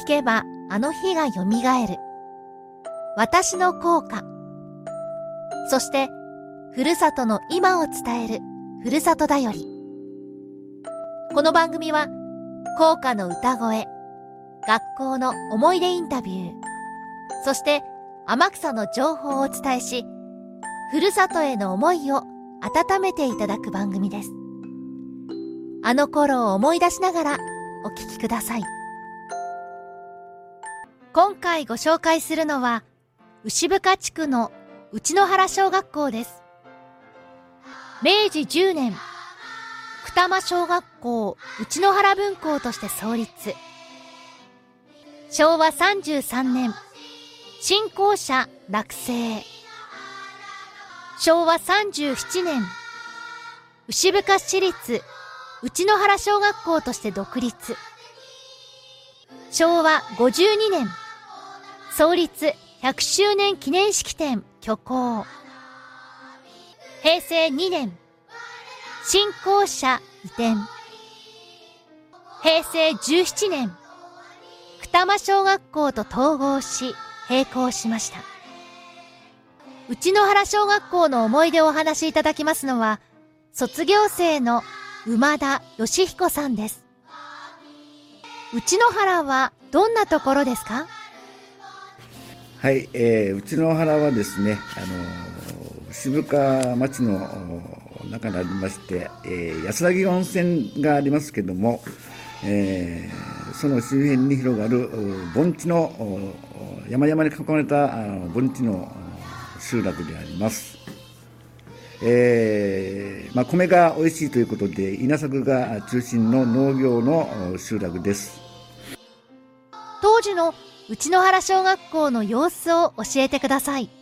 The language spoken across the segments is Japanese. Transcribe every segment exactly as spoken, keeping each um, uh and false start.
聞けばあの日がよみがえる。私の校歌。そして、ふるさとの今を伝える、ふるさとだより。この番組は、校歌の歌声、学校の思い出インタビュー、そして天草の情報をお伝えし、ふるさとへの思いを温めていただく番組です。あの頃を思い出しながらお聞きください。今回ご紹介するのは、牛深地区の内野原小学校です。めいじじゅうねん、二間小学校内野原分校として創立。しょうわさんじゅうさんねん、新校舎落成。しょうわさんじゅうななねん、牛深市立内野原小学校として独立。しょうわごじゅうにねん、創立ひゃくしゅうねん記念式典挙行。へいせいにねん、新校舎移転。へいせいじゅうななねん、二間小学校と統合し閉校しました。内野原小学校の思い出をお話しいただきますのは、卒業生の馬田義彦さんです。内野原はどんなところですか？ はい、えー、内野原はですね、あのー、牛深町の中にありまして、えー、安らぎ温泉がありますけども、えー、その周辺に広がる盆地の山々に囲まれた盆地の集落であります。えーまあ、米が美味しいということで稲作が中心の農業の集落です。 当時の内野原小学校の様子を教えてください。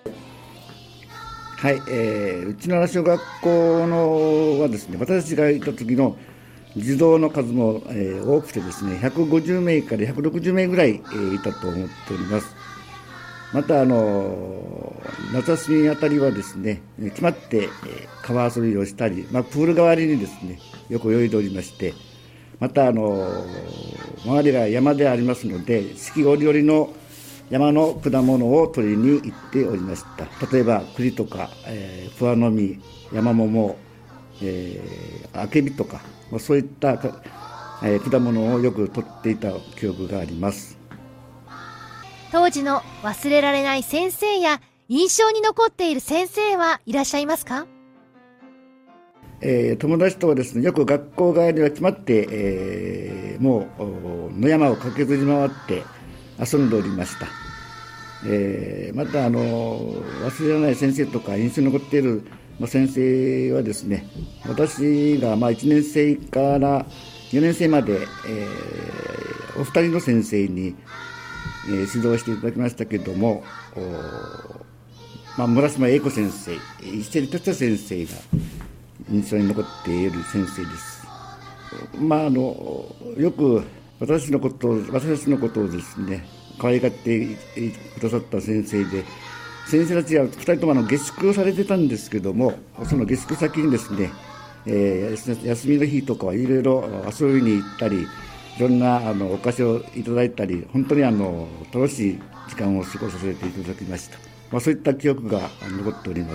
はい、えー、内野原小学校のはですね、私たちがいた時の児童の数も、えー、多くてですね、ひゃくごじゅうめいからひゃくろくじゅうめいぐらい、えー、いたと思っております。また、あの夏休みあたりはですね、決まって、えー、川遊びをしたり、まあ、プール代わりにですね、よく泳いでおりまして、また、あの周りが山でありますので、四季折々の山の果物を取りに行っておりました。例えば栗とか、えー、プアノミ、山桃、えー、アケビとか、まあ、そういった、えー、果物をよく取っていた記憶があります。 当時の忘れられない先生や印象に残っている先生はいらっしゃいますか？ えー、友達とはですね、よく学校帰りは決まって、えー、もう野山を駆けずり回って遊んでおりました。えー、またあの忘れられない先生とか印象に残っている先生はですね、私がまあいちねんせいからよねんせいまで、えー、お二人の先生に、えー、指導していただきましたけれども、まあ、村島英子先生、石照達也先生が印象に残っている先生です。まあ、あのよく私のことを私たちのことをですね、可愛がってくださった先生で、先生たちはふたりともあの下宿をされてたんですけども、その下宿先にですね、えー、休みの日とかはいろいろ遊びに行ったり、いろんなあのお菓子をいただいたり、本当にあの楽しい時間を過ごさせていただきました。まあ、そういった記憶が残っております。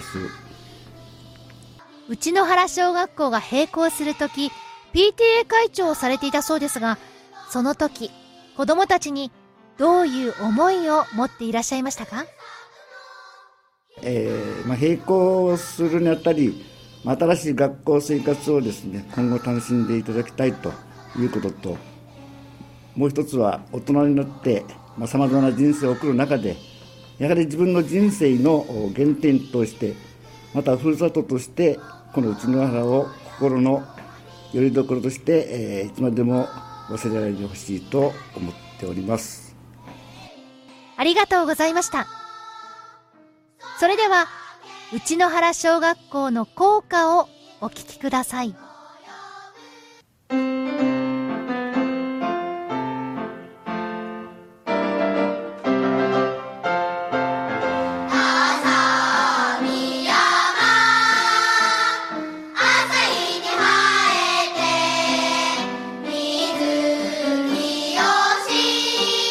内野原小学校が閉校するとき、ピーティーエー 会長をされていたそうですが、その時、子供たちにどういう思いを持っていらっしゃいましたか？ えーまあ、閉校するにあたり、新しい学校生活をですね、今後楽しんでいただきたいということと、もう一つは大人になってさまざまな人生を送る中で、やはり自分の人生の原点として、またふるさととしてこの内野原を心の拠り所として、えー、いつまでも忘れないでほしいと思っております。 ありがとうございました。それでは内野原小学校の校歌をお聞きください。 水によし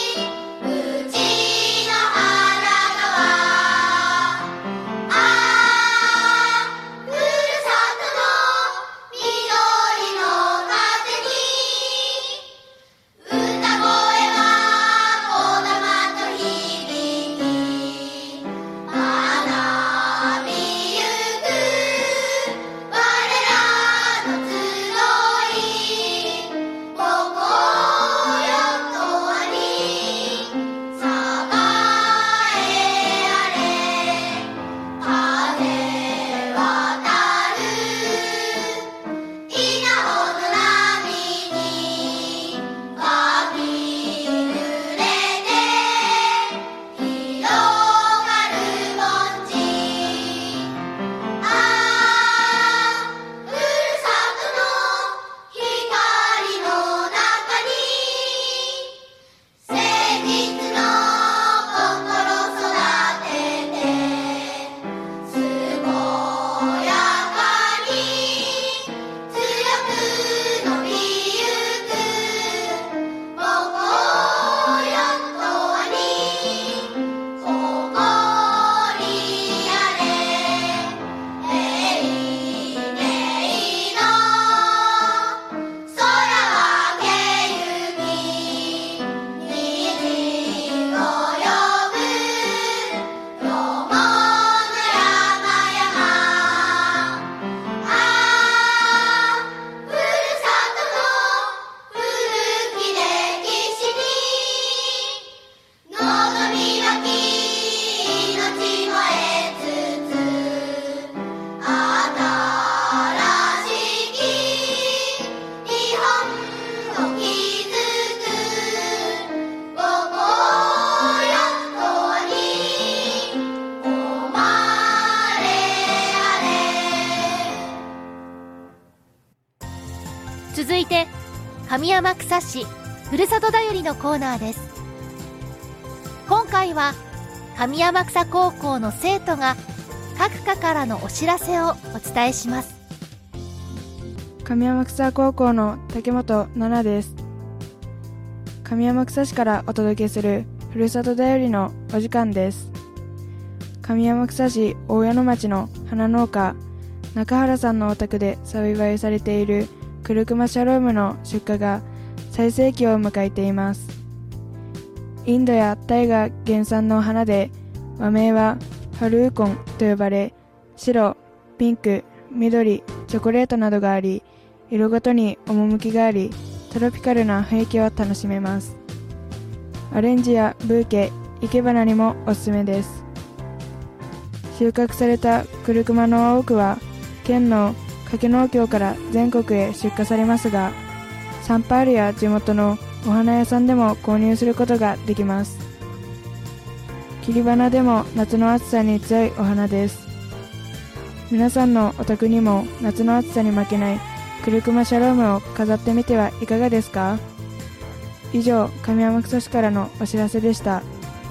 続いて上天草市ふるさとだよりのコーナーです。今回は上天草高校の生徒が各科からのお知らせをお伝えします。 上天草高校の竹本奈々です。上天草市からお届けするふるさとだよりのお時間です。上天草市大矢野町の花農家中原さんのお宅で栽培されているクルクマシャロームの出荷が最盛期を迎えています。インドやタイが原産の花で、和名はハルーコンと呼ばれ、白、ピンク、緑、チョコレートなどがあり、色ごとに趣があり、トロピカルな雰囲気を楽しめます。アレンジやブーケ、生け花にもおすすめです。収穫されたクルクマの多くは、県の加計農協から全国へ出荷されますが、サンパールや地元のお花屋さんでも購入することができます。切り花でも夏の暑さに強いお花です。皆さんのお宅にも夏の暑さに負けないクルクマシャロームを飾ってみてはいかがですか？以上、上天草市からのお知らせでした。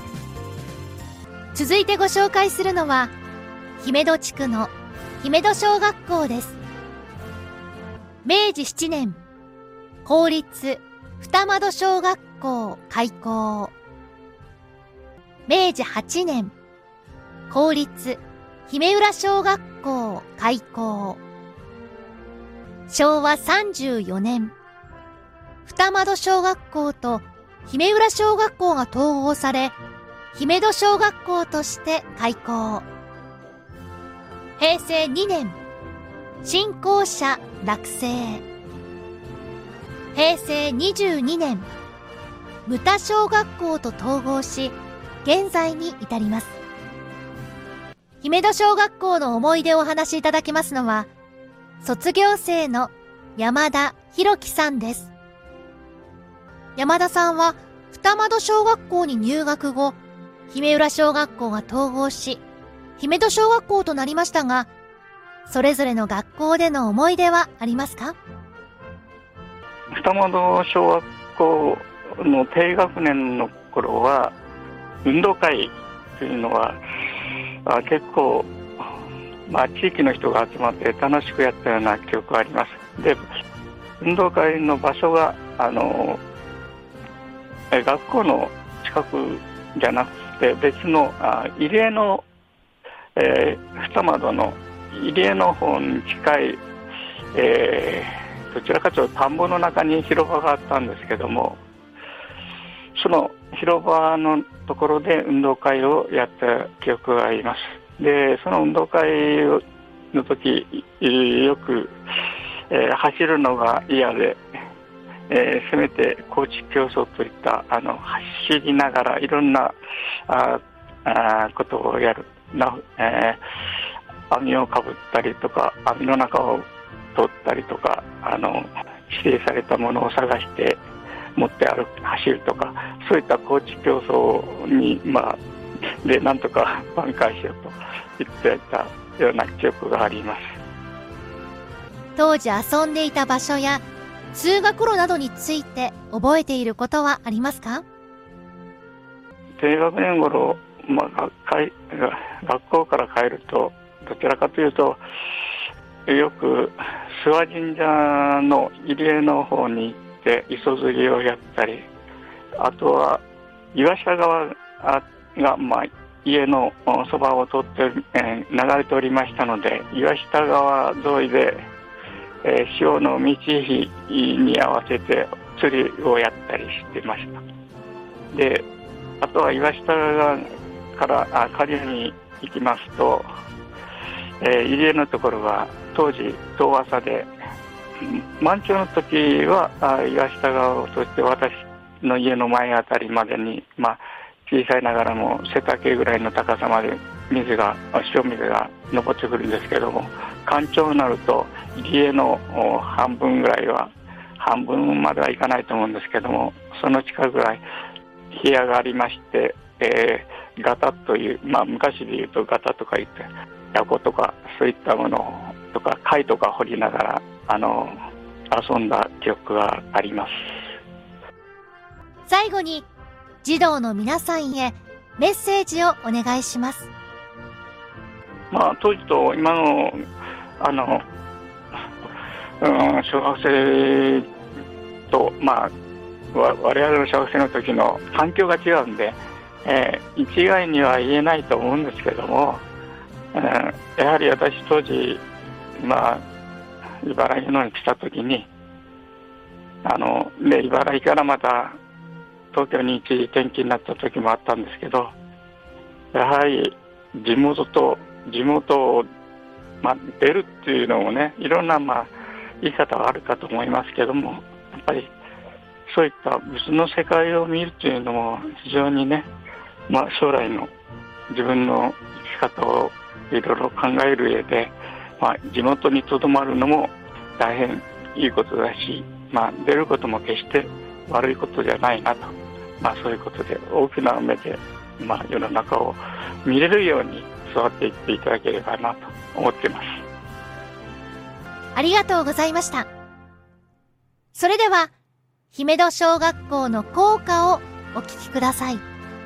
続いてご紹介するのは姫戸地区の姫戸小学校です。めいじしちねん公立二窓小学校開校。めいじはちねん公立姫浦小学校開校。しょうわさんじゅうよねん二窓小学校と姫浦小学校が統合され、姫戸小学校として開校。へいせいにねん新校舎落成。へいせいにじゅうにねん牟田小学校と統合し、現在に至ります。姫戸小学校の思い出をお話しいただきますのは、卒業生の山田博樹さんです。山田さんは二窓小学校に入学後、姫浦小学校が統合し、姫戸小学校となりましたが、それぞれの学校での思い出はありますか？ 二窓小学校の低学年の頃は、運動会というのはあ結構、まあ、地域の人が集まって楽しくやったような記憶があります。で、運動会の場所があのえ学校の近くじゃなくて別のあ入江の、えー、二窓の入江の方に近い、えー、どちらかというと田んぼの中に広場があったんですけども、その広場のところで運動会をやった記憶があります。で、その運動会の時よく、えー、走るのが嫌で、えー、せめて高知競争といったあの走りながらいろんなああことをやるな、えー、網をかぶったりとか網の中を通ったりとか、あの指定されたものを探して持って歩く走るとか、そういった高知競争に、まあ、でなんとか挽回しようと言っていたような記憶があります。 当時遊んでいた場所や通学路などについて覚えていることはありますか？ 低学年頃、まあ、学, 学校から帰るとどちらかというとよく諏訪神社の入江の方に行って磯釣りをやったり、あとは岩下川が、まあ、家のそばを通って、えー、流れておりましたので、岩下川沿いで、えー、潮の満ち干に合わせて釣りをやったりしてました。で、あとは岩下川からあ下流に行きますと、えー、入江のところは当時遠浅で、満潮の時はあ岩下川を通って私の家の前あたりまでに、まあ、小さいながらも背丈ぐらいの高さまで水が潮水が上ってくるんですけども、干潮になると入江の半分ぐらいは、半分まではいかないと思うんですけども、その近くぐらい部屋がありまして、えー、ガタという、まあ、昔で言うとガタとか言ってヤコとかそういったものとか貝とか掘りながら、あの遊んだ記憶があります。 最後に児童の皆さんへメッセージをお願いします。 まあ、当時と今のあの、うん、小学生と、まあ、わ我々の小学生の時の環境が違うんで、えー、一概には言えないと思うんですけども、うん、やはり私当時、まあ、茨城のに来た時にあの、ね、茨城からまた東京に一時転勤になった時もあったんですけど、やはり地元と地元を、まあ、出るっていうのもね、いろんな、まあ、言い方はあるかと思いますけども、やっぱりそういった別の世界を見るというのも非常にね、まあ、将来の自分の生き方をいろいろ考える上で、まあ、地元にとどまるのも大変いいことだし、まあ、出ることも決して悪いことじゃないなと、まあ、そういうことで大きな目で、まあ、世の中を見れるように育っていっていただければなと思っています。 ありがとうございました。それでは姫戸小学校の校歌をお聞きください。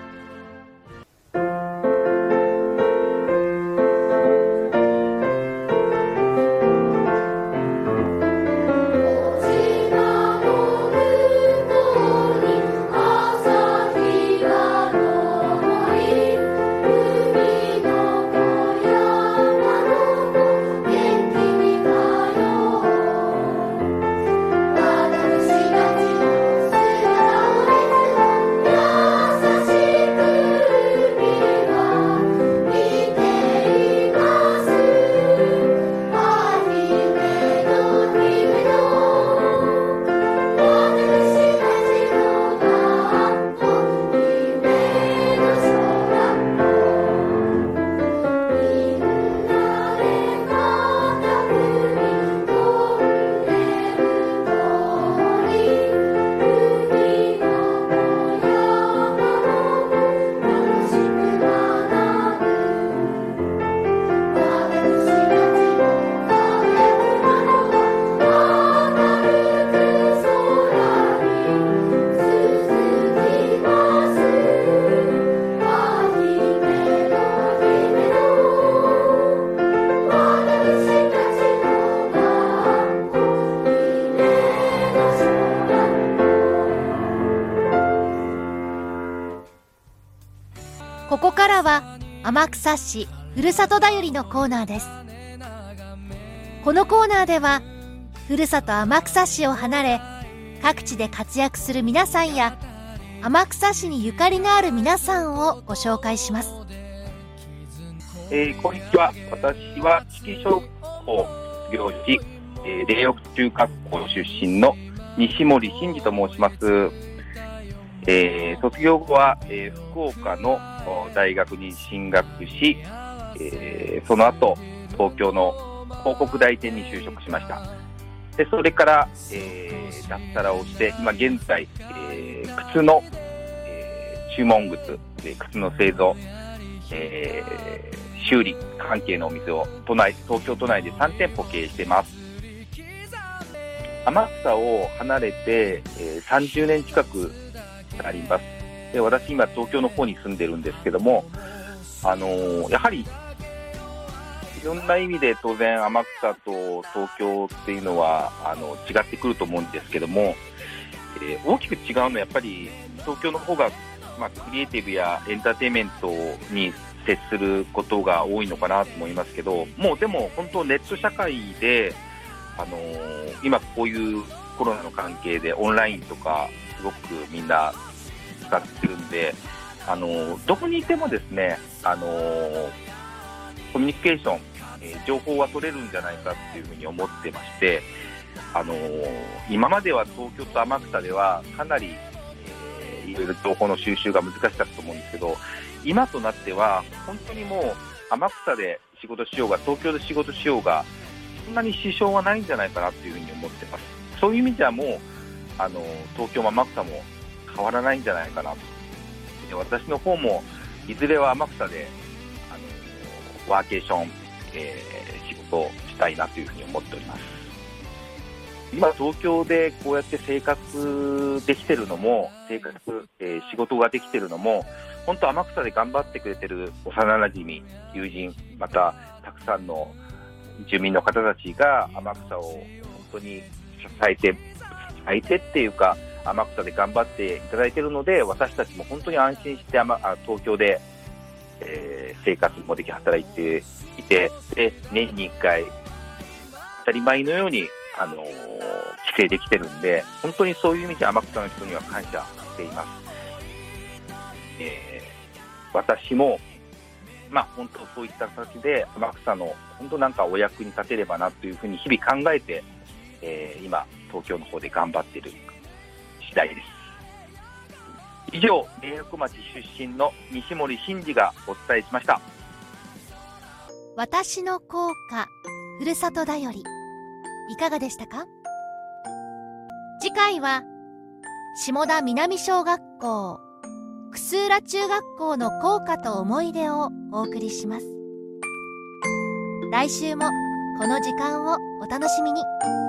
ここからは天草市ふるさとだよりのコーナーです。このコーナーではふるさと天草市を離れ各地で活躍する皆さんや天草市にゆかりがある皆さんをご紹介します。 えー、こんにちは。私は四季小学校卒業し、えー、霊北中学校出身の西森真二と申します。えー、卒業後は、えー、福岡の大学に進学し、えー、その後東京の広告代理店に就職しました。でそれから、えー、脱サラをして今現在、えー、靴の、えー、注文靴で靴の製造、えー、修理関係のお店を都内東京都内でさん店舗経営しています。天草を離れて、えー、さんじゅうねん近くあります。で私今東京の方に住んでるんですけども、あのー、やはりいろんな意味で当然天草と東京っていうのはあの違ってくると思うんですけども、えー、大きく違うのはやっぱり東京の方が、まあ、クリエイティブやエンターテインメントに接することが多いのかなと思いますけど、もうでも本当ネット社会で、あのー、今こういうコロナの関係でオンラインとかすごくみんな使ってるんで、あのどこにいてもですね、あのコミュニケーション、えー、情報は取れるんじゃないかっていうふうに思ってまして、あの今までは東京と天草ではかなり、えー、いろいろ情報の収集が難しかったと思うんですけど、今となっては本当にもう天草で仕事しようが東京で仕事しようがそんなに支障はないんじゃないかなというふうに思ってます。そういう意味ではもうあの東京も天草も変わらないんじゃないかなと。で私の方もいずれは天草であのワーケーション、えー、仕事をしたいなというふうに思っております。 今東京でこうやって生活できてるのも生活、えー、仕事ができてるのも本当天草で頑張ってくれてる幼なじみ、友人、またたくさんの住民の方たちが天草を本当に支えて支えてっていうか天草で頑張っていただいているので、私たちも本当に安心して天東京で、えー、生活もでき働いていて、で年にいっかい当たり前のようにあのー、帰省できてるんで、本当にそういう意味で天草の人には感謝しています。えー、私もまあ本当そういった形で天草の本当なんかお役に立てればなというふうに日々考えて、えー、今東京の方で頑張っている次第です。以上、苓北町出身の西森慎二がお伝えしました。 私の校歌ふるさとだより、いかがでしたか？次回は下田南小学校楠浦中学校の校歌と思い出をお送りします。来週もこの時間をお楽しみに。